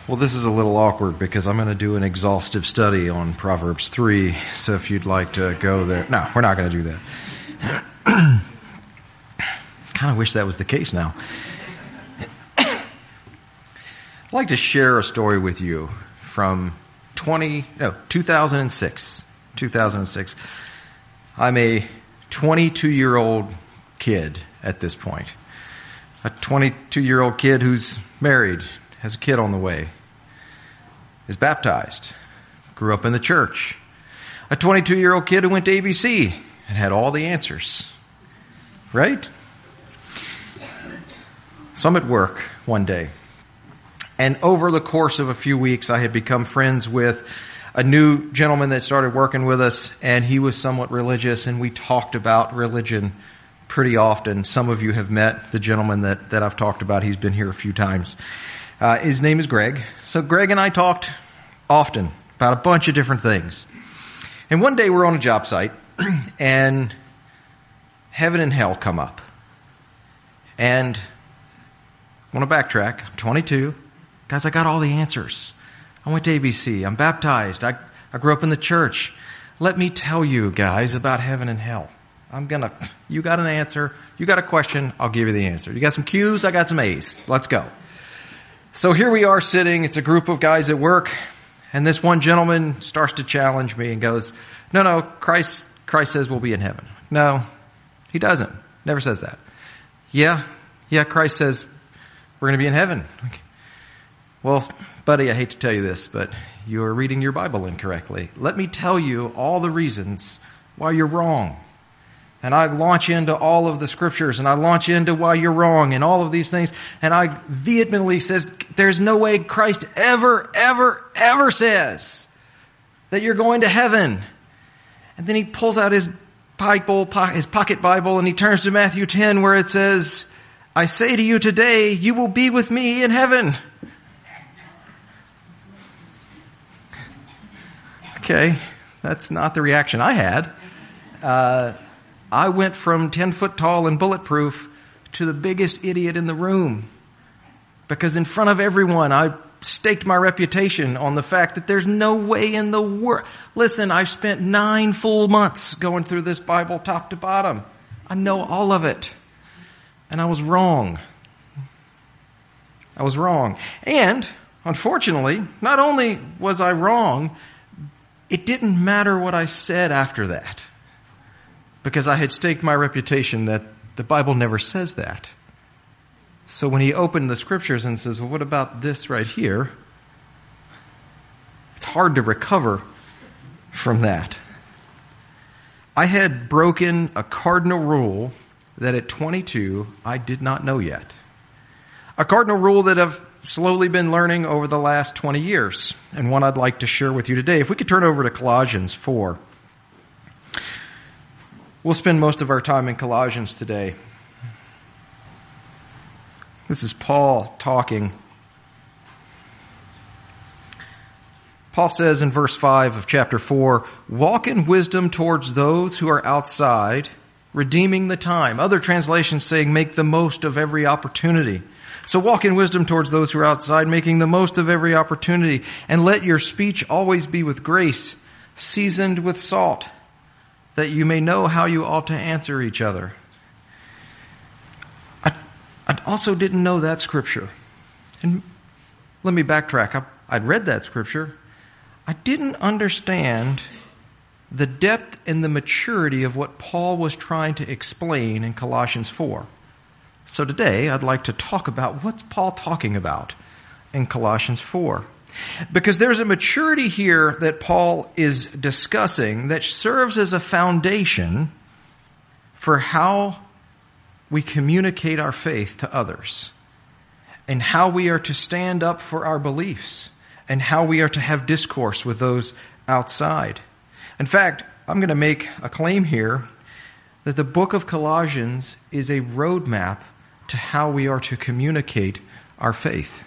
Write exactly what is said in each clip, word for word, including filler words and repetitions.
Well, this is a little awkward because I'm going to do an exhaustive study on Proverbs three, so if you'd like to go there... No, we're not going to do that. Kind of wish that was the case now. I'd like to share a story with you from twenty, no, two thousand six. two thousand six. I'm a twenty-two-year-old kid at this point. A twenty-two-year-old kid who's married, has a kid on the way, is baptized, grew up in the church. A twenty-two-year-old kid who went to A B C and had all the answers. Right? So I'm at work one day, and over the course of a few weeks, I had become friends with a new gentleman that started working with us, and he was somewhat religious, and we talked about religion pretty often. Some of you have met the gentleman that, that I've talked about. He's been here a few times. Uh, his name is Greg. So Greg and I talked often about a bunch of different things. And one day we're on a job site, and heaven and hell come up. And I want to backtrack. I'm twenty-two. Guys, I got all the answers. I went to A B C. I'm baptized. I, I grew up in the church. Let me tell you, guys, about heaven and hell. I'm going to, you got an answer. You got a question. I'll give you the answer. You got some Q's. I got some A's. Let's go. So here we are sitting. It's a group of guys at work. And this one gentleman starts to challenge me and goes, no, no, Christ, Christ says we'll be in heaven. No, he doesn't. Never says that. Yeah. Yeah. Christ says we're going to be in heaven. Well, buddy, I hate to tell you this, but you're reading your Bible incorrectly. Let me tell you all the reasons why you're wrong. And I launch into all of the scriptures, and I launch into why you're wrong and all of these things. And I vehemently says, there's no way Christ ever, ever, ever says that you're going to heaven. And then he pulls out his Bible, his pocket Bible, and he turns to Matthew ten, where it says, I say to you today, you will be with me in heaven. Okay, that's not the reaction I had. Uh, I went from ten foot tall and bulletproof to the biggest idiot in the room. Because in front of everyone, I staked my reputation on the fact that there's no way in the world. Listen, I've spent nine full months going through this Bible top to bottom. I know all of it. And I was wrong. I was wrong. And, unfortunately, not only was I wrong, it didn't matter what I said after that, because I had staked my reputation that the Bible never says that. So when he opened the scriptures and says, well, what about this right here? It's hard to recover from that. I had broken a cardinal rule that at twenty-two I did not know yet. A cardinal rule that I've slowly been learning over the last twenty years, and one I'd like to share with you today. If we could turn over to Colossians four. We'll spend most of our time in Colossians today. This is Paul talking. Paul says in verse five of chapter four, walk in wisdom towards those who are outside, redeeming the time. Other translations saying make the most of every opportunity. So walk in wisdom towards those who are outside, making the most of every opportunity. And let your speech always be with grace, seasoned with salt, that you may know how you ought to answer each other. I, I also didn't know that scripture. And let me backtrack. I, I'd read that scripture. I didn't understand the depth and the maturity of what Paul was trying to explain in Colossians four. So today, I'd like to talk about what's Paul talking about in Colossians four. Because there's a maturity here that Paul is discussing that serves as a foundation for how we communicate our faith to others, and how we are to stand up for our beliefs, and how we are to have discourse with those outside. In fact, I'm going to make a claim here that the book of Colossians is a roadmap to how we are to communicate our faith.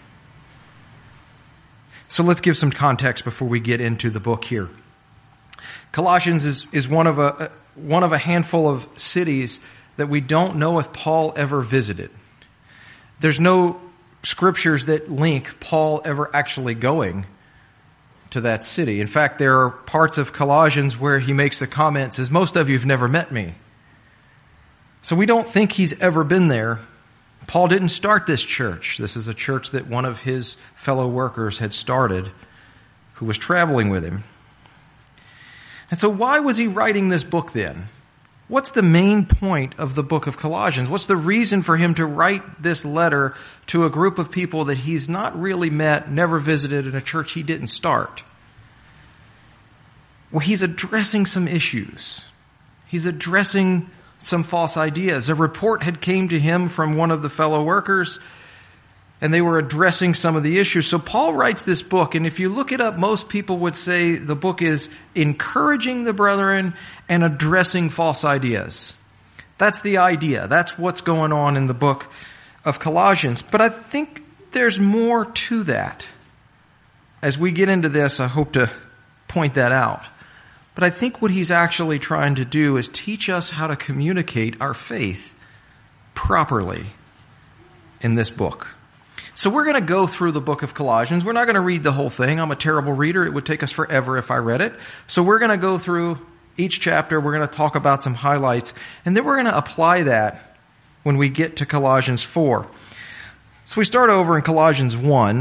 So let's give some context before we get into the book here. Colossians is, is one of a one of a handful of cities that we don't know if Paul ever visited. There's no scriptures that link Paul ever actually going to that city. In fact, there are parts of Colossians where he makes the comment, says, most of you have never met me. So we don't think he's ever been there. Paul didn't start this church. This is a church that one of his fellow workers had started who was traveling with him. And so why was he writing this book then? What's the main point of the book of Colossians? What's the reason for him to write this letter to a group of people that he's not really met, never visited, in a church he didn't start? Well, he's addressing some issues. He's addressing some false ideas. A report had came to him from one of the fellow workers, and they were addressing some of the issues. So Paul writes this book, and if you look it up, most people would say the book is encouraging the brethren and addressing false ideas. That's the idea. That's what's going on in the book of Colossians. But I think there's more to that. As we get into this, I hope to point that out. But I think what he's actually trying to do is teach us how to communicate our faith properly in this book. So we're going to go through the book of Colossians. We're not going to read the whole thing. I'm a terrible reader. It would take us forever if I read it. So we're going to go through each chapter. We're going to talk about some highlights. And then we're going to apply that when we get to Colossians four. So we start over in Colossians one.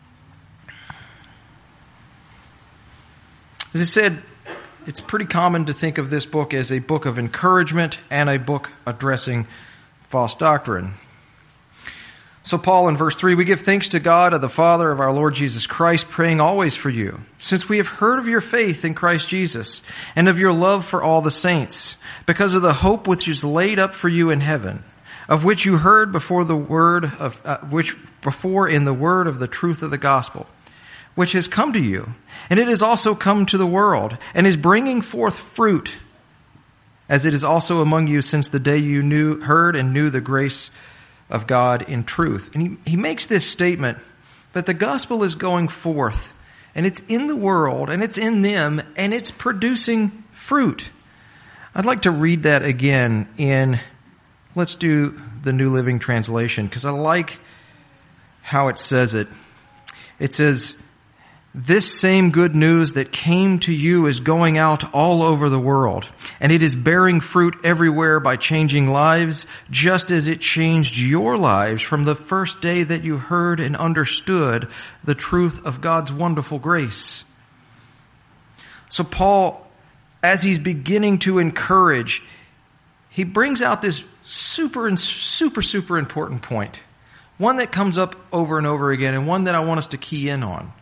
As I said, it's pretty common to think of this book as a book of encouragement and a book addressing false doctrine. So Paul in verse three, we give thanks to God, the Father of our Lord Jesus Christ, praying always for you, since we have heard of your faith in Christ Jesus and of your love for all the saints, because of the hope which is laid up for you in heaven, of which you heard before the word of uh, which before in the word of the truth of the gospel, which has come to you, and it has also come to the world, and is bringing forth fruit, as it is also among you since the day you knew, heard and knew the grace of God in truth. And he, he makes this statement that the gospel is going forth, and it's in the world, and it's in them, and it's producing fruit. I'd like to read that again in, let's do the New Living Translation, because I like how it says it. It says, this same good news that came to you is going out all over the world, and it is bearing fruit everywhere by changing lives, just as it changed your lives from the first day that you heard and understood the truth of God's wonderful grace. So Paul, as he's beginning to encourage, he brings out this super and super, super important point, one that comes up over and over again, and one that I want us to key in on.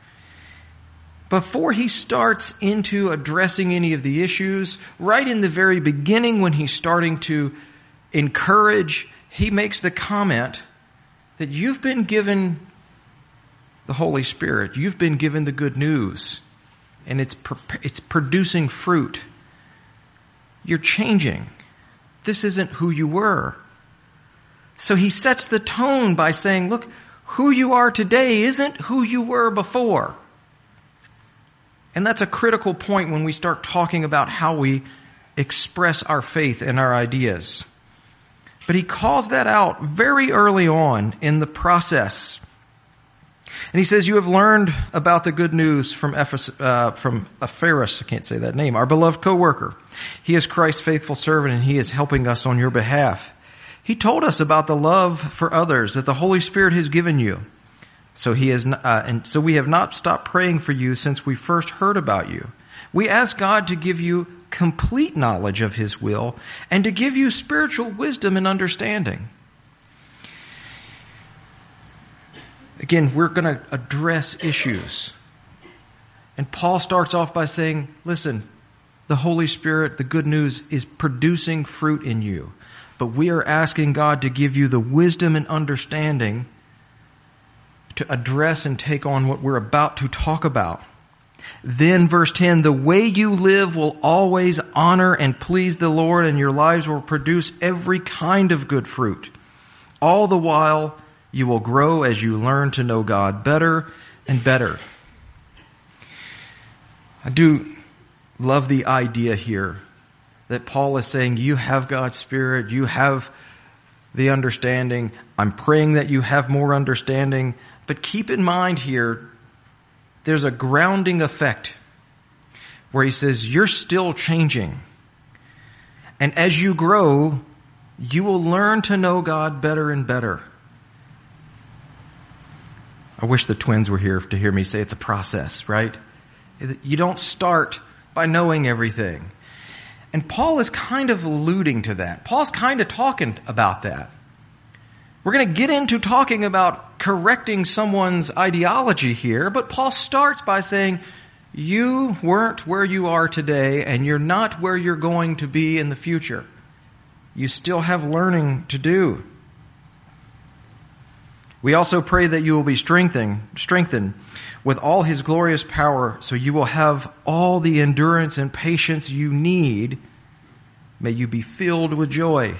Before he starts into addressing any of the issues, right in the very beginning when he's starting to encourage, he makes the comment that you've been given the Holy Spirit. You've been given the good news, and it's it's producing fruit. You're changing. This isn't who you were. So he sets the tone by saying, look, who you are today isn't who you were before. And that's a critical point when we start talking about how we express our faith and our ideas. But he calls that out very early on in the process. And he says, you have learned about the good news from Ephes- uh, from Epaphras, I can't say that name, our beloved co-worker. He is Christ's faithful servant, and he is helping us on your behalf. He told us about the love for others that the Holy Spirit has given you. So he is, uh, and so we have not stopped praying for you since we first heard about you. We ask God to give you complete knowledge of his will and to give you spiritual wisdom and understanding. Again, we're going to address issues. And Paul starts off by saying, listen, the Holy Spirit, the good news, is producing fruit in you. But we are asking God to give you the wisdom and understanding to address and take on what we're about to talk about. Then verse ten, the way you live will always honor and please the Lord, and your lives will produce every kind of good fruit. All the while you will grow as you learn to know God better and better. I do love the idea here that Paul is saying you have God's Spirit, you have the understanding. I'm praying that you have more understanding. But keep in mind here, there's a grounding effect where he says, you're still changing. And as you grow, you will learn to know God better and better. I wish the twins were here to hear me say it's a process, right? You don't start by knowing everything. And Paul is kind of alluding to that. Paul's kind of talking about that. We're going to get into talking about correcting someone's ideology here, but Paul starts by saying, you weren't where you are today, and you're not where you're going to be in the future. You still have learning to do. We also pray that you will be strengthened, strengthened with all his glorious power, so you will have all the endurance and patience you need. May you be filled with joy.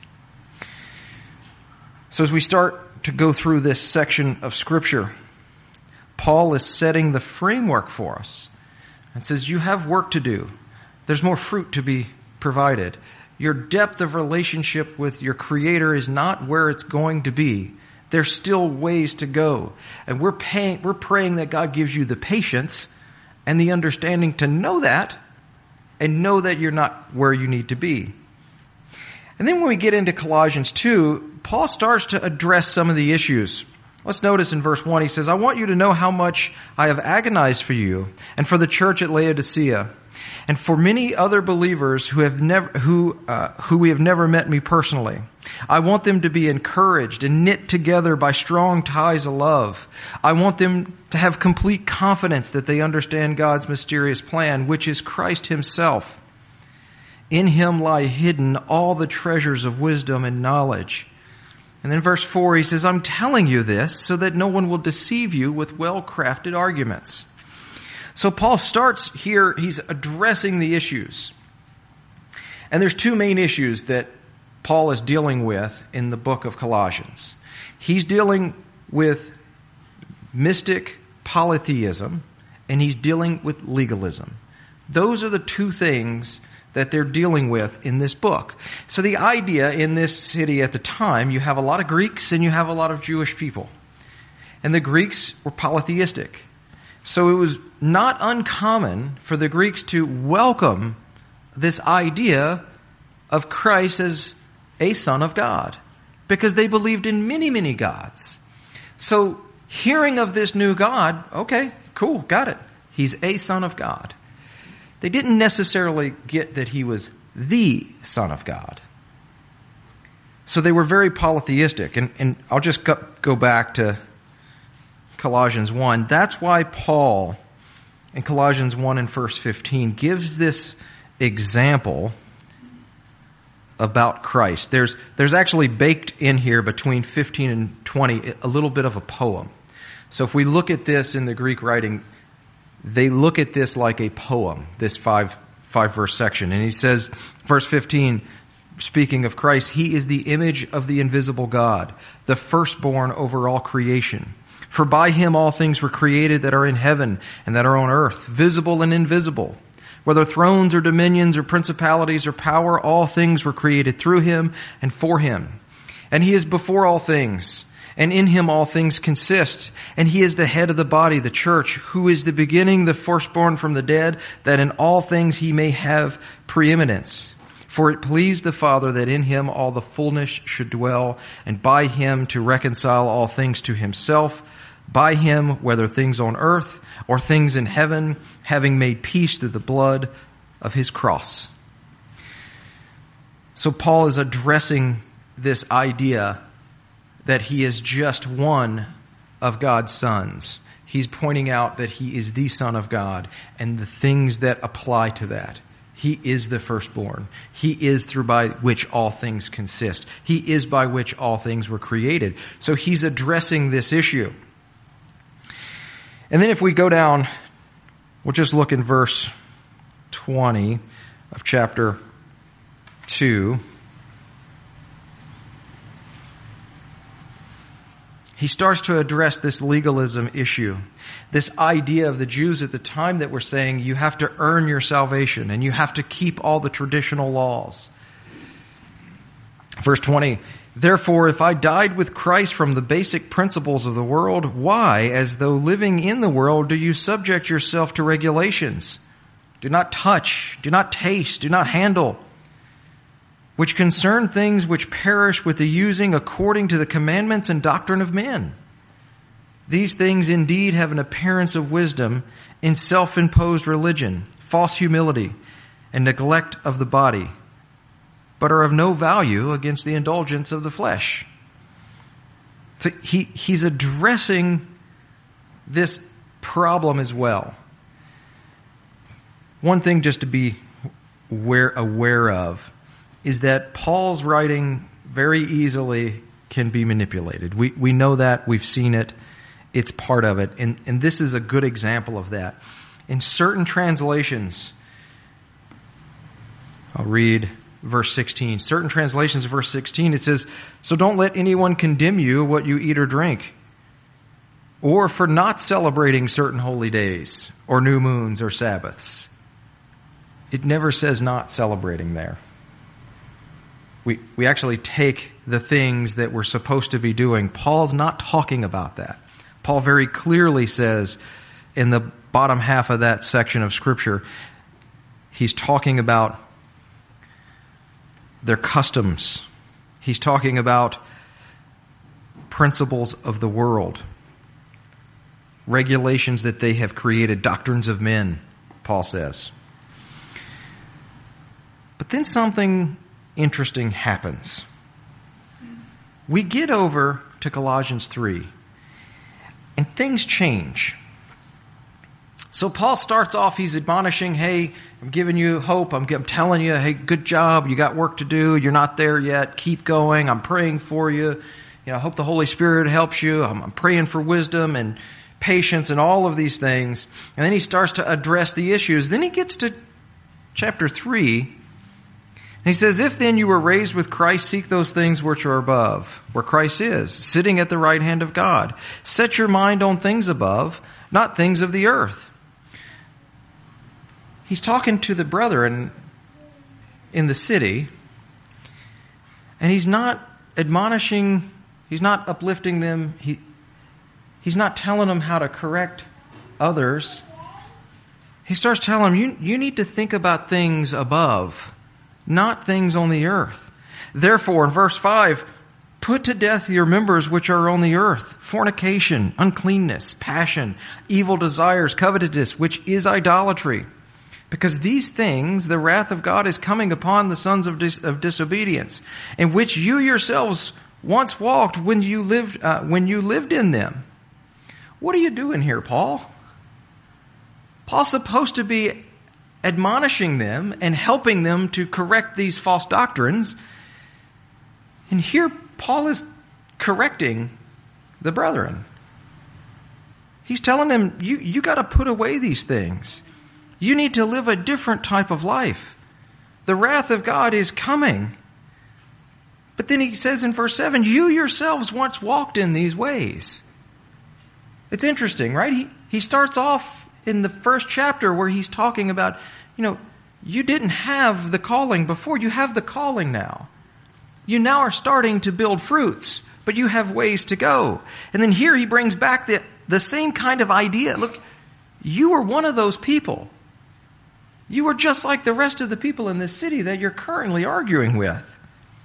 So as we start to go through this section of Scripture, Paul is setting the framework for us and says, you have work to do. There's more fruit to be provided. Your depth of relationship with your Creator is not where it's going to be. There's still ways to go. And we're paying, we're praying that God gives you the patience and the understanding to know that and know that you're not where you need to be. And then when we get into Colossians two, Paul starts to address some of the issues. Let's notice in verse one, he says, I want you to know how much I have agonized for you and for the church at Laodicea and for many other believers who have never, who, uh, who we have never met me personally. I want them to be encouraged and knit together by strong ties of love. I want them to have complete confidence that they understand God's mysterious plan, which is Christ himself. In him lie hidden all the treasures of wisdom and knowledge. And then verse four, he says, I'm telling you this so that no one will deceive you with well-crafted arguments. So Paul starts here, he's addressing the issues. And there's two main issues that Paul is dealing with in the book of Colossians. He's dealing with mystic polytheism, and he's dealing with legalism. Those are the two things that they're dealing with in this book. So the idea in this city at the time, you have a lot of Greeks and you have a lot of Jewish people. And the Greeks were polytheistic. So it was not uncommon for the Greeks to welcome this idea of Christ as a son of God, because they believed in many, many gods. So hearing of this new God, okay, cool, got it. He's a son of God. They didn't necessarily get that he was the Son of God. So they were very polytheistic. And, and I'll just go, go back to Colossians one. That's why Paul, in Colossians one and verse fifteen, gives this example about Christ. There's, there's actually baked in here between fifteen and twenty a little bit of a poem. So if we look at this in the Greek writing, they look at this like a poem, this five, five verse section. And he says, verse fifteen, speaking of Christ, he is the image of the invisible God, the firstborn over all creation. For by him all things were created that are in heaven and that are on earth, visible and invisible. Whether thrones or dominions or principalities or power, all things were created through him and for him. And he is before all things. And in him all things consist. And he is the head of the body, the church, who is the beginning, the firstborn from the dead, that in all things he may have preeminence. For it pleased the Father that in him all the fullness should dwell, and by him to reconcile all things to himself, by him, whether things on earth or things in heaven, having made peace through the blood of his cross. So Paul is addressing this idea that he is just one of God's sons. He's pointing out that he is the Son of God and the things that apply to that. He is the firstborn. He is through by which all things consist. He is by which all things were created. So he's addressing this issue. And then if we go down, we'll just look in verse twenty of chapter two. He starts to address this legalism issue, this idea of the Jews at the time that were saying you have to earn your salvation and you have to keep all the traditional laws. Verse twenty, Therefore, if I died with Christ from the basic principles of the world, why, as though living in the world, do you subject yourself to regulations? Do not touch, do not taste, do not handle, which concern things which perish with the using according to the commandments and doctrine of men. These things indeed have an appearance of wisdom in self-imposed religion, false humility, and neglect of the body, but are of no value against the indulgence of the flesh. So he, he's addressing this problem as well. One thing just to be aware, aware of is that Paul's writing very easily can be manipulated. We we know that. We've seen it. It's part of it. And, and this is a good example of that. In certain translations, I'll read verse sixteen. Certain translations of verse sixteen, it says, "So don't let anyone condemn you what you eat or drink, or for not celebrating certain holy days, or new moons, or Sabbaths." It never says not celebrating there. We we actually take the things that we're supposed to be doing. Paul's not talking about that. Paul very clearly says in the bottom half of that section of Scripture, he's talking about their customs. He's talking about principles of the world, regulations that they have created, doctrines of men, Paul says. But then something interesting happens. We get over to Colossians three, and things change. So Paul starts off, he's admonishing, hey, I'm giving you hope. I'm, I'm telling you, hey, good job. You got work to do. You're not there yet. Keep going. I'm praying for you. You know, I hope the Holy Spirit helps you. I'm, I'm praying for wisdom and patience and all of these things. And then he starts to address the issues. Then he gets to chapter three. And he says, "If then you were raised with Christ, seek those things which are above, where Christ is, sitting at the right hand of God. Set your mind on things above, not things of the earth." He's talking to the brethren in the city, and he's not admonishing, he's not uplifting them, he, he's not telling them how to correct others. He starts telling them, you, you need to think about things above, not things on the earth. Therefore, in verse five, "Put to death your members which are on the earth, fornication, uncleanness, passion, evil desires, covetousness, which is idolatry. Because these things, the wrath of God is coming upon the sons of, dis- of disobedience, in which you yourselves once walked when you lived uh, when you lived in them." What are you doing here, Paul? Paul's supposed to be admonishing them and helping them to correct these false doctrines. And here Paul is correcting the brethren. He's telling them, you, you got to put away these things. You need to live a different type of life. The wrath of God is coming. But then he says in verse seven, you yourselves once walked in these ways. It's interesting, right? He, he starts off in the first chapter where he's talking about, you know, you didn't have the calling before. You have the calling now. You now are starting to build fruits, but you have ways to go. And then here he brings back the, the same kind of idea. Look, you were one of those people. You were just like the rest of the people in this city that you're currently arguing with.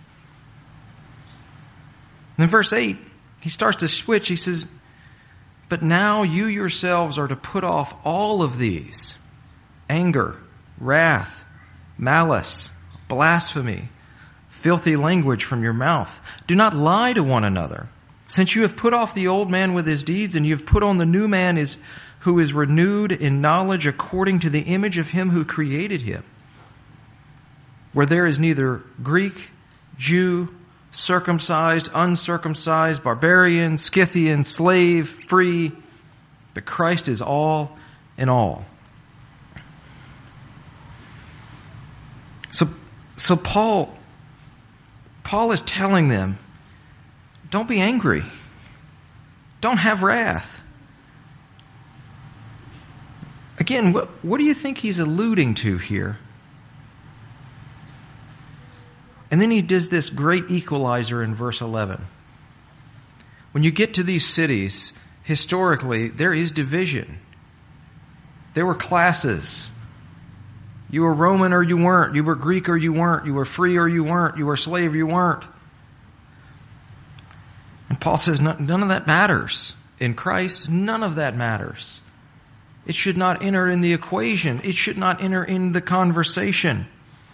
And in verse eight, he starts to switch. He says, "But now you yourselves are to put off all of these: anger, wrath, malice, blasphemy, filthy language from your mouth. Do not lie to one another, since you have put off the old man with his deeds, and you have put on the new man is, who is renewed in knowledge according to the image of him who created him. Where there is neither Greek, Jew, circumcised, uncircumcised, barbarian, Scythian, slave, free, but Christ is all in all." So, so Paul, Paul is telling them, don't be angry. Don't have wrath. Again, what, what do you think he's alluding to here? And then he does this great equalizer in verse eleven. When you get to these cities, historically, there is division. There were classes. You were Roman or you weren't. You were Greek or you weren't. You were free or you weren't. You were slave or you weren't. And Paul says none of that matters. In Christ, none of that matters. It should not enter in the equation. It should not enter in the conversation.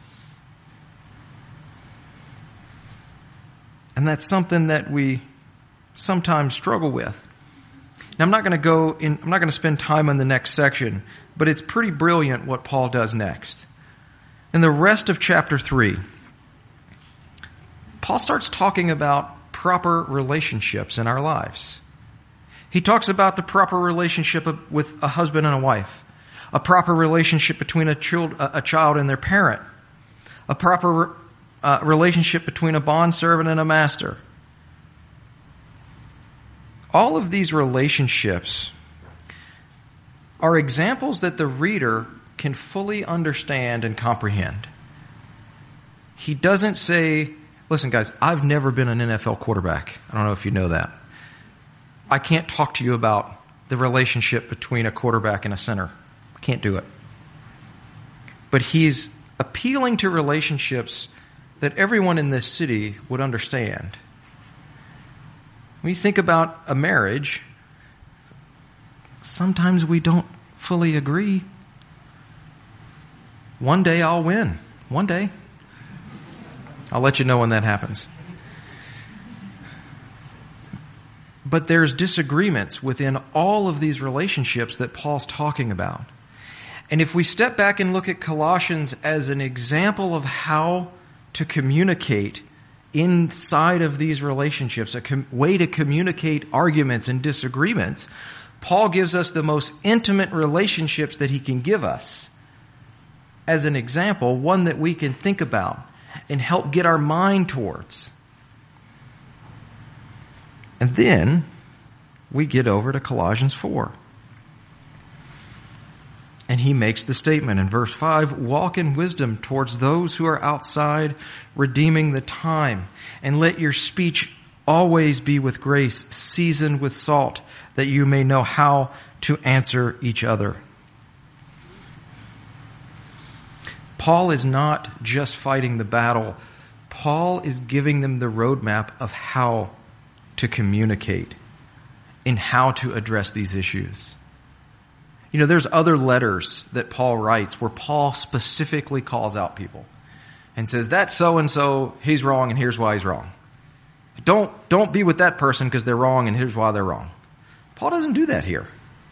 And that's something that we sometimes struggle with. Now, I'm not going to go in, I'm not going to spend time on the next section, but it's pretty brilliant what Paul does next. In the rest of chapter three, Paul starts talking about proper relationships in our lives. He talks about the proper relationship with a husband and a wife, a proper relationship between a child, a child and their parent, a proper uh, relationship between a bondservant and a master. All of these relationships are examples that the reader can fully understand and comprehend. He doesn't say, listen guys, I've never been an N F L quarterback. I don't know if you know that. I can't talk to you about the relationship between a quarterback and a center. I can't do it. But he's appealing to relationships that everyone in this city would understand. When you think about a marriage, sometimes we don't fully agree. One day I'll win. One day. I'll let you know when that happens. But there's disagreements within all of these relationships that Paul's talking about. And if we step back and look at Colossians as an example of how to communicate inside of these relationships, a com- way to communicate arguments and disagreements, Paul gives us the most intimate relationships that he can give us as an example, one that we can think about and help get our mind towards. And then we get over to Colossians four. And he makes the statement in verse five, walk in wisdom towards those who are outside, redeeming the time. And let your speech always be with grace, seasoned with salt, that you may know how to answer each other. Paul is not just fighting the battle. Paul is giving them the roadmap of how to communicate and how to address these issues. You know, there's other letters that Paul writes where Paul specifically calls out people and says, that's so-and-so, he's wrong, and here's why he's wrong. Don't, don't be with that person because they're wrong, and here's why they're wrong. Paul doesn't do that here.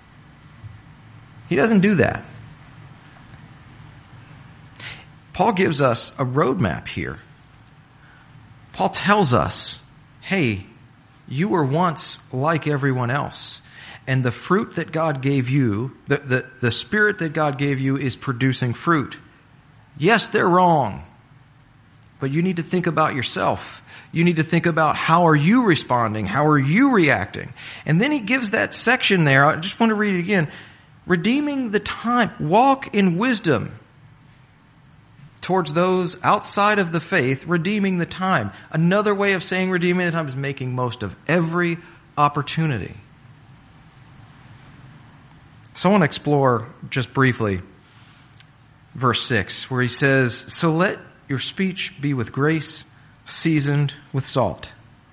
He doesn't do that. Paul gives us a roadmap here. Paul tells us, hey, you were once like everyone else. And the fruit that God gave you, the, the, the spirit that God gave you is producing fruit. Yes, they're wrong. But you need to think about yourself. You need to think about how are you responding? How are you reacting? And then he gives that section there. I just want to read it again. Redeeming the time. Walk in wisdom towards those outside of the faith, redeeming the time. Another way of saying redeeming the time is making most of every opportunity. So I want to explore just briefly verse six, where he says, so let your speech be with grace, seasoned with salt.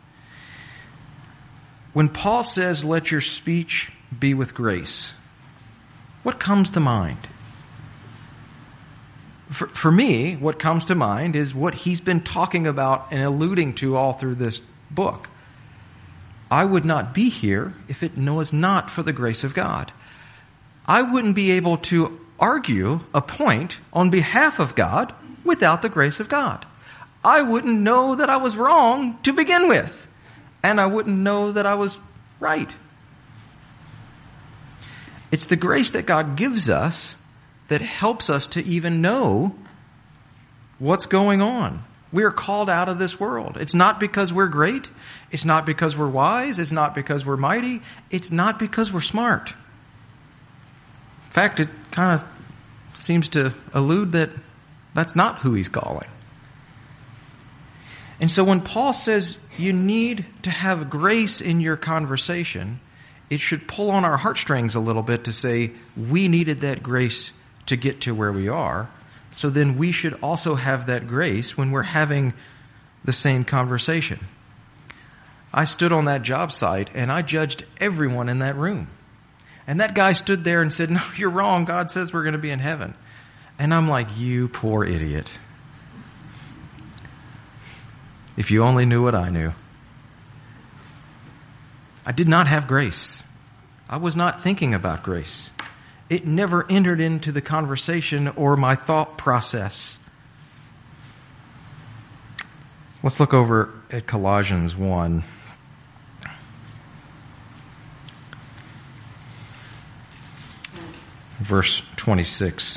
When Paul says, let your speech be with grace, what comes to mind? For, for me, what comes to mind is what he's been talking about and alluding to all through this book. I would not be here if it was not for the grace of God. I wouldn't be able to argue a point on behalf of God without the grace of God. I wouldn't know that I was wrong to begin with, and I wouldn't know that I was right. It's the grace that God gives us that helps us to even know what's going on. We are called out of this world. It's not because we're great. It's not because we're wise. It's not because we're mighty. It's not because we're smart. In fact, it kind of seems to allude that that's not who he's calling. And so when Paul says you need to have grace in your conversation, it should pull on our heartstrings a little bit to say we needed that grace to get to where we are. So then we should also have that grace when we're having the same conversation. I stood on that job site and I judged everyone in that room. And that guy stood there and said, "No, you're wrong. God says we're going to be in heaven." And I'm like, you poor idiot. If you only knew what I knew. I did not have grace. I was not thinking about grace. It never entered into the conversation or my thought process. Let's look over at Colossians one. Verse twenty-six.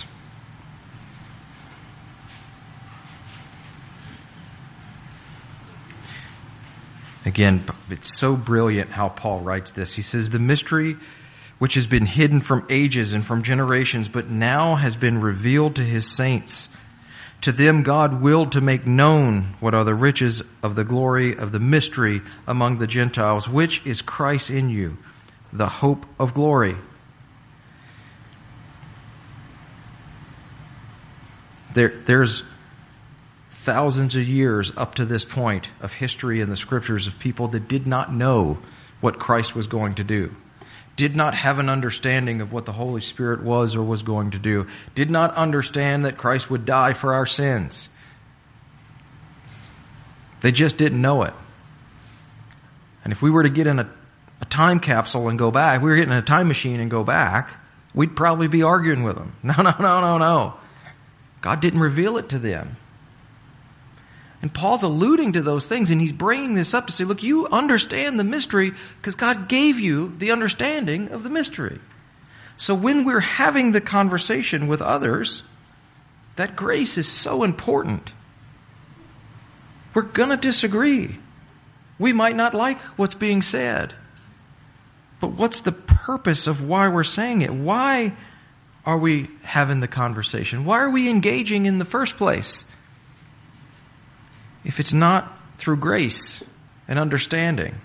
Again, it's so brilliant how Paul writes this. He says, "The mystery which has been hidden from ages and from generations, but now has been revealed to his saints. To them God willed to make known what are the riches of the glory of the mystery among the Gentiles, which is Christ in you, the hope of glory." There, there's thousands of years up to this point of history in the scriptures of people that did not know what Christ was going to do, did not have an understanding of what the Holy Spirit was or was going to do, did not understand that Christ would die for our sins. They just didn't know it. And if we were to get in a, a time capsule and go back, if we were getting in a time machine and go back, we'd probably be arguing with them. No, no, no, no, no. God didn't reveal it to them. And Paul's alluding to those things, and he's bringing this up to say, look, you understand the mystery because God gave you the understanding of the mystery. So when we're having the conversation with others, that grace is so important. We're going to disagree. We might not like what's being said. But what's the purpose of why we're saying it? Why are we having the conversation? Why are we engaging in the first place? If it's not through grace and understanding.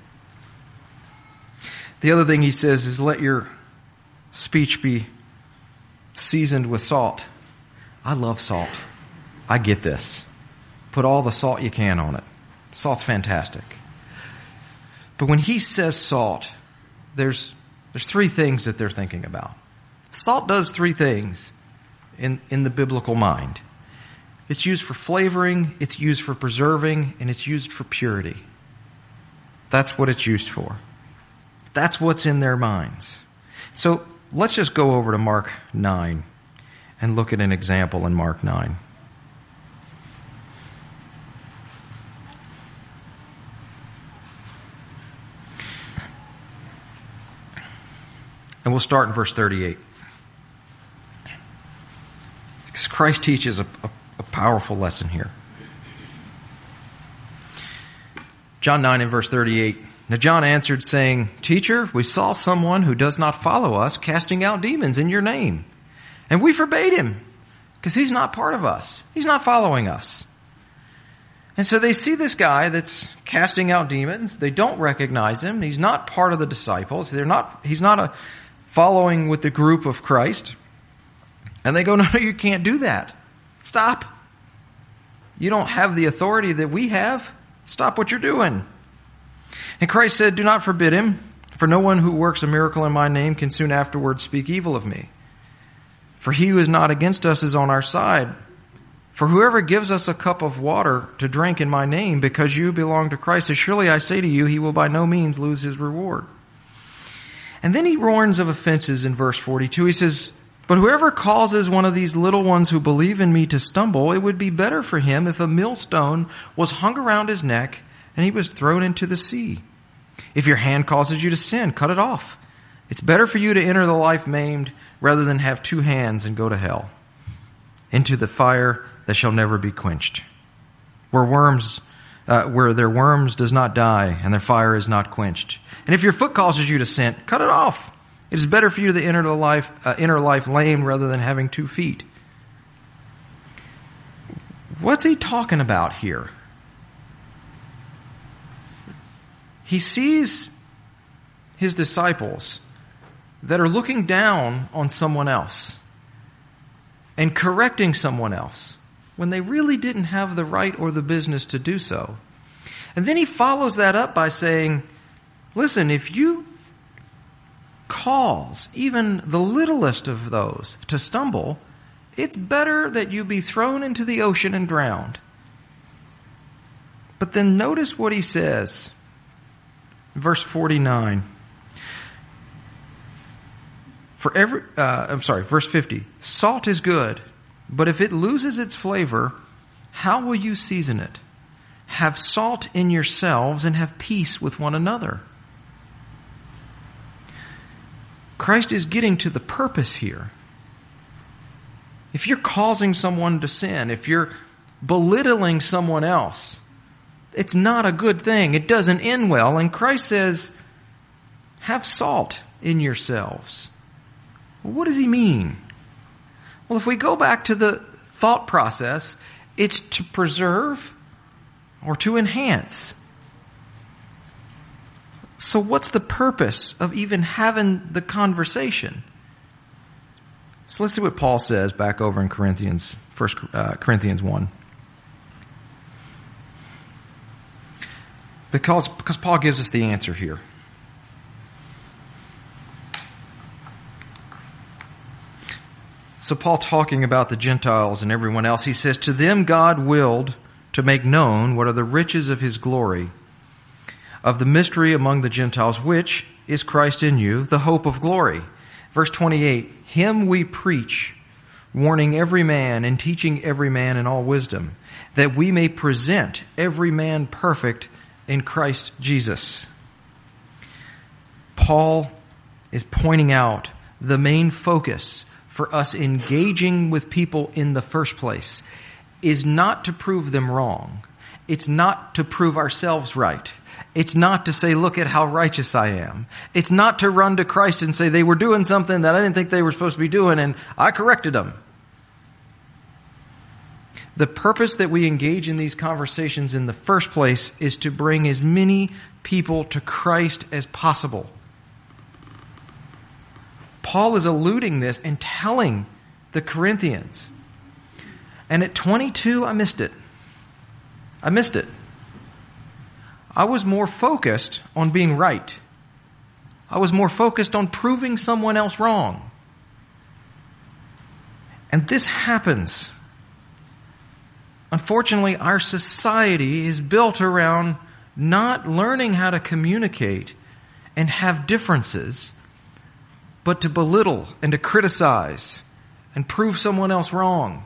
The other thing he says is let your speech be seasoned with salt. I love salt. I get this. Put all the salt you can on it. Salt's fantastic. But when he says salt, there's there's three things that they're thinking about. Salt does three things in, in the biblical mind. It's used for flavoring, it's used for preserving, and it's used for purity. That's what it's used for. That's what's in their minds. So let's just go over to Mark nine and look at an example in Mark nine. And we'll start in verse thirty-eight. Because Christ teaches a, a A powerful lesson here. John nine and verse thirty-eight. Now John answered, saying, "Teacher, we saw someone who does not follow us casting out demons in your name. And we forbade him, because he's not part of us. He's not following us." And so they see this guy that's casting out demons. They don't recognize him. He's not part of the disciples. They're not. He's not a following with the group of Christ. And they go, "No, you can't do that. Stop. You don't have the authority that we have. Stop what you're doing." And Christ said, "Do not forbid him, for no one who works a miracle in my name can soon afterwards speak evil of me. For he who is not against us is on our side. For whoever gives us a cup of water to drink in my name, because you belong to Christ, as surely I say to you, he will by no means lose his reward." And then he warns of offenses in verse forty-two. He says, "But whoever causes one of these little ones who believe in me to stumble, it would be better for him if a millstone was hung around his neck and he was thrown into the sea. If your hand causes you to sin, cut it off. It's better for you to enter the life maimed rather than have two hands and go to hell, into the fire that shall never be quenched, where worms, uh, where their worms does not die and their fire is not quenched. And if your foot causes you to sin, cut it off. It is better for you to enter the life, uh, enter life lame rather than having two feet." What's he talking about here? He sees his disciples that are looking down on someone else and correcting someone else when they really didn't have the right or the business to do so. And then he follows that up by saying, listen, if you cause even the littlest of those to stumble, it's better that you be thrown into the ocean and drowned. But then notice what he says. Verse forty-nine. For every, uh, I'm sorry, verse fifty. Salt is good, but if it loses its flavor, how will you season it? Have salt in yourselves and have peace with one another. Christ is getting to the purpose here. If you're causing someone to sin, if you're belittling someone else, it's not a good thing. It doesn't end well. And Christ says, have salt in yourselves. Well, what does he mean? Well, if we go back to the thought process, it's to preserve or to enhance. So what's the purpose of even having the conversation? So let's see what Paul says back over in Corinthians, First uh, Corinthians one. Because, because Paul gives us the answer here. So Paul, talking about the Gentiles and everyone else, he says, to them God willed to make known what are the riches of his glory, of the mystery among the Gentiles, which is Christ in you, the hope of glory. Verse twenty-eight, him we preach, warning every man and teaching every man in all wisdom, that we may present every man perfect in Christ Jesus. Paul is pointing out the main focus for us engaging with people in the first place is not to prove them wrong. It's not to prove ourselves right. It's not to say, look at how righteous I am. It's not to run to Christ and say they were doing something that I didn't think they were supposed to be doing and I corrected them. The purpose that we engage in these conversations in the first place is to bring as many people to Christ as possible. Paul is alluding this and telling the Corinthians. And at twenty-two, I missed it. I missed it. I was more focused on being right. I was more focused on proving someone else wrong. And this happens. Unfortunately, our society is built around not learning how to communicate and have differences, but to belittle and to criticize and prove someone else wrong.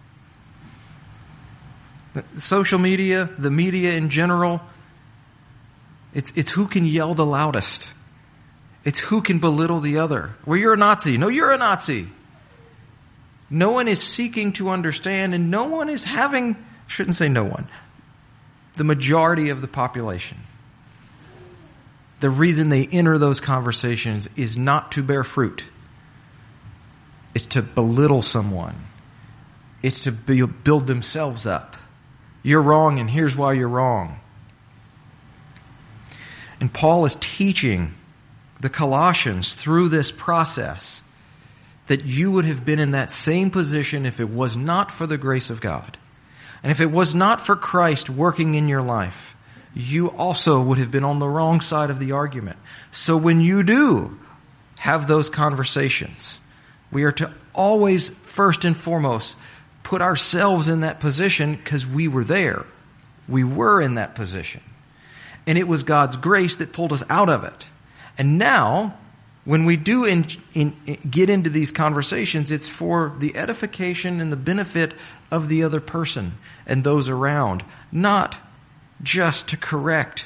Social media, the media in general, it's it's who can yell the loudest. It's who can belittle the other. Well, you're a Nazi. No, you're a Nazi. No one is seeking to understand, and no one is having, shouldn't say no one, the majority of the population. The reason they enter those conversations is not to bear fruit. It's to belittle someone. It's to build themselves up. You're wrong, and here's why you're wrong. And Paul is teaching the Colossians through this process that you would have been in that same position if it was not for the grace of God. And if it was not for Christ working in your life, you also would have been on the wrong side of the argument. So when you do have those conversations, we are to always, first and foremost, put ourselves in that position because we were there. We were in that position. And it was God's grace that pulled us out of it. And now, when we do in, in, get into these conversations, it's for the edification and the benefit of the other person and those around, not just to correct.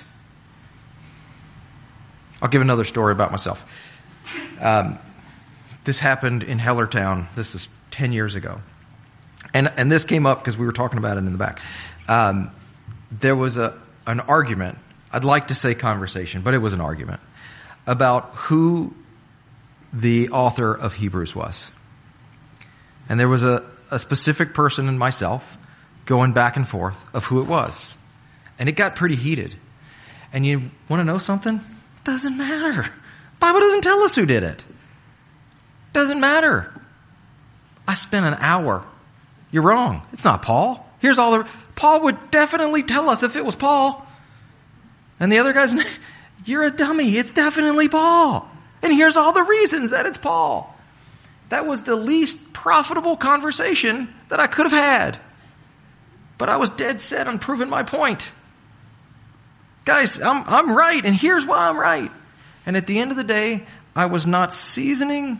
I'll give another story about myself. Um, this happened in Hellertown. This is ten years ago. And and this came up because we were talking about it in the back. Um, there was a an argument. I'd like to say conversation, but it was an argument about who the author of Hebrews was. And there was a, a specific person and myself going back and forth of who it was. And it got pretty heated. And you want to know something? Doesn't matter. Bible doesn't tell us who did it. Doesn't matter. I spent an hour. You're wrong. It's not Paul. Here's all the... Paul would definitely tell us if it was Paul. And the other guy's... You're a dummy. It's definitely Paul. And here's all the reasons that it's Paul. That was the least profitable conversation that I could have had. But I was dead set on proving my point. Guys, I'm, I'm right, and here's why I'm right. And at the end of the day, I was not seasoning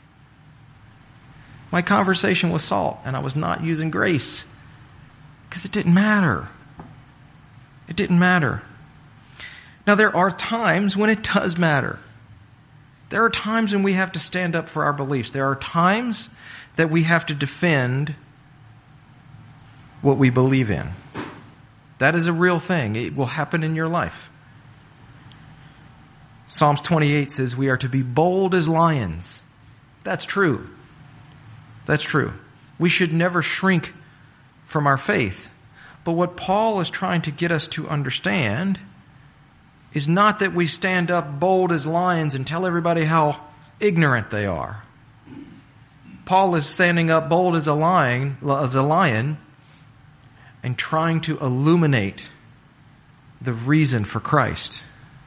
my conversation with salt, and I was not using grace. Because it didn't matter. It didn't matter. Now, there are times when it does matter. There are times when we have to stand up for our beliefs. There are times that we have to defend what we believe in. That is a real thing. It will happen in your life. Psalms twenty-eight says we are to be bold as lions. That's true. That's true. We should never shrink from our faith. But what Paul is trying to get us to understand is not that we stand up bold as lions and tell everybody how ignorant they are. Paul is standing up bold as a lion, as a lion and trying to illuminate the reason for Christ.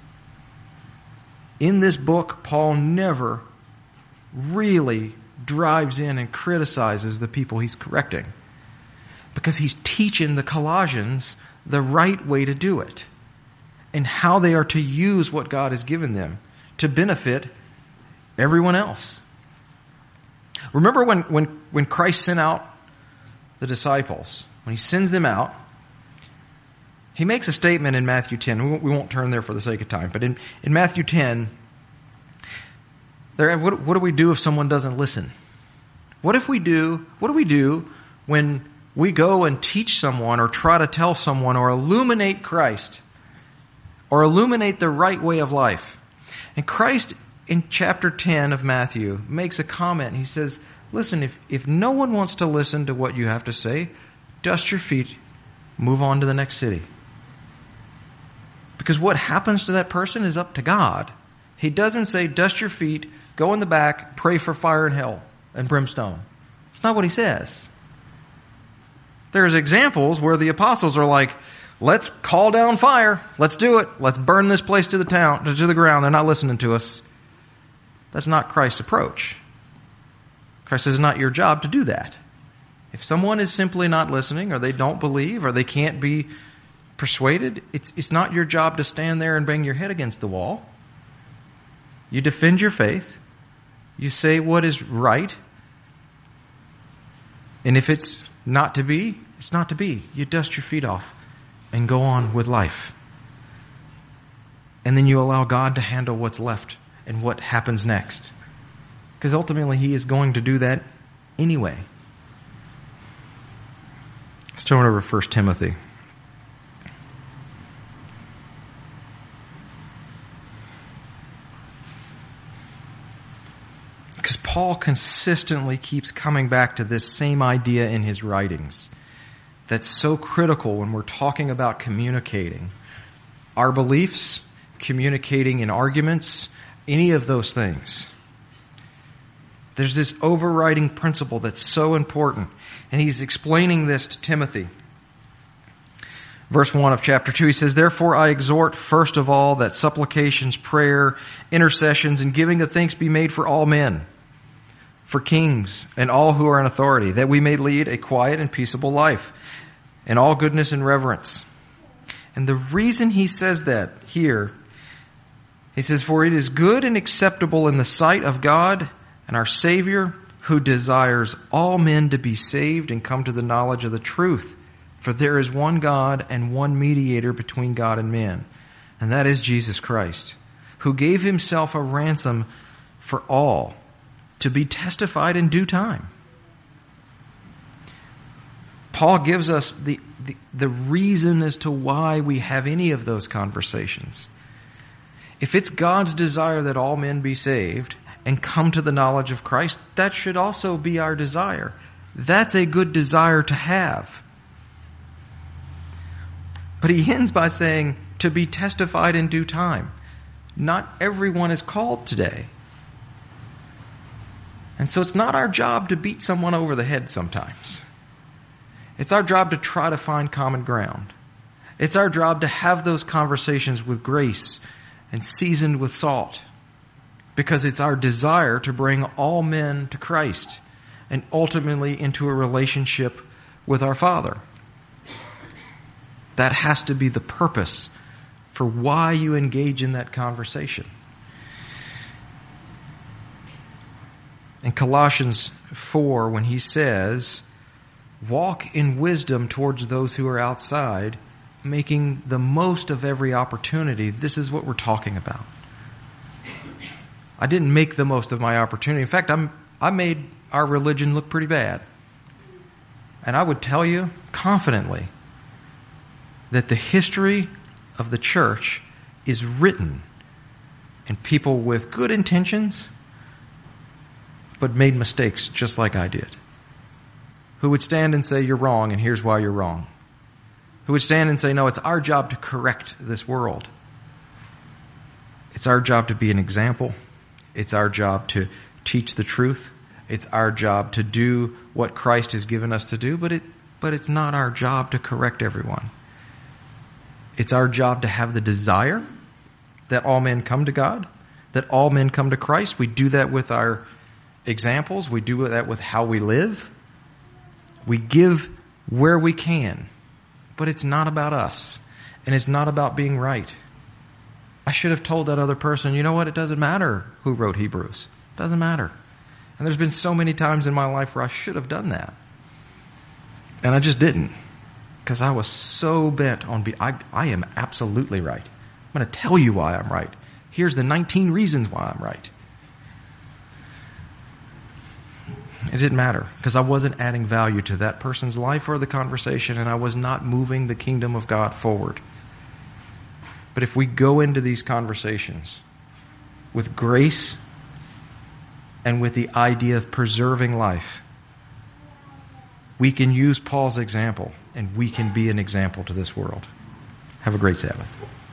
In this book, Paul never really drives in and criticizes the people he's correcting, because he's teaching the Colossians the right way to do it and how they are to use what God has given them to benefit everyone else. Remember when, when, when Christ sent out the disciples, when he sends them out, he makes a statement in Matthew ten. We won't, we won't turn there for the sake of time, but in, in Matthew ten, there, what, what do we do if someone doesn't listen? What if we do, what do we do when we go and teach someone or try to tell someone or illuminate Christ or illuminate the right way of life? And Christ in chapter ten of Matthew makes a comment. He says, listen, if, if no one wants to listen to what you have to say, dust your feet, move on to the next city. Because what happens to that person is up to God. He doesn't say, dust your feet, go in the back, pray for fire and hell and brimstone. It's not what he says. There's examples where the apostles are like, let's call down fire. Let's do it. Let's burn this place to the town, to the ground. They're not listening to us. That's not Christ's approach. Christ says it's not your job to do that. If someone is simply not listening, or they don't believe, or they can't be persuaded, it's, it's not your job to stand there and bang your head against the wall. You defend your faith. You say what is right. And if it's not to be, it's not to be. You dust your feet off and go on with life. And then you allow God to handle what's left and what happens next. Because ultimately He is going to do that anyway. Let's turn over to First Timothy. Because Paul consistently keeps coming back to this same idea in his writings that's so critical when we're talking about communicating our beliefs, communicating in arguments, any of those things. There's this overriding principle that's so important, and he's explaining this to Timothy. Verse one of chapter two, he says, therefore I exhort first of all that supplications, prayer, intercessions, and giving of thanks be made for all men, for kings and all who are in authority, that we may lead a quiet and peaceable life in all goodness and reverence. And the reason he says that here, he says, for it is good and acceptable in the sight of God and our Savior, who desires all men to be saved and come to the knowledge of the truth. For there is one God and one mediator between God and men, and that is Jesus Christ, who gave himself a ransom for all, to be testified in due time. Paul gives us the, the, the reason as to why we have any of those conversations. If it's God's desire that all men be saved and come to the knowledge of Christ, that should also be our desire. That's a good desire to have. But he ends by saying, to be testified in due time. Not everyone is called today. And so it's not our job to beat someone over the head sometimes. It's our job to try to find common ground. It's our job to have those conversations with grace and seasoned with salt, because it's our desire to bring all men to Christ and ultimately into a relationship with our Father. That has to be the purpose for why you engage in that conversation. In Colossians four, when he says, walk in wisdom towards those who are outside, making the most of every opportunity, this is what we're talking about. I didn't make the most of my opportunity. In fact, I'm, I made our religion look pretty bad. And I would tell you confidently that the history of the church is written in people with good intentions, but made mistakes just like I did. Who would stand and say, you're wrong, and here's why you're wrong. Who would stand and say, no, it's our job to correct this world. It's our job to be an example. It's our job to teach the truth. It's our job to do what Christ has given us to do, but it, but it's not our job to correct everyone. It's our job to have the desire that all men come to God, that all men come to Christ. We do that with our examples. We do that with how we live. We give where we can, but it's not about us, and it's not about being right. I should have told that other person, you know what, it doesn't matter who wrote Hebrews. It doesn't matter. And there's been so many times in my life where I should have done that. And I just didn't, because I was so bent on being, I, I am absolutely right. I'm going to tell you why I'm right. Here's the nineteen reasons why I'm right. It didn't matter, because I wasn't adding value to that person's life or the conversation, and I was not moving the kingdom of God forward. But if we go into these conversations with grace and with the idea of preserving life, we can use Paul's example, and we can be an example to this world. Have a great Sabbath.